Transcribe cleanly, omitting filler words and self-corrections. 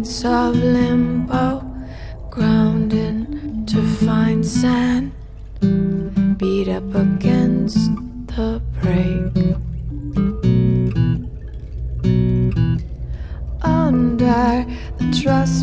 streets of limbo, grounding to find sand, beat up against the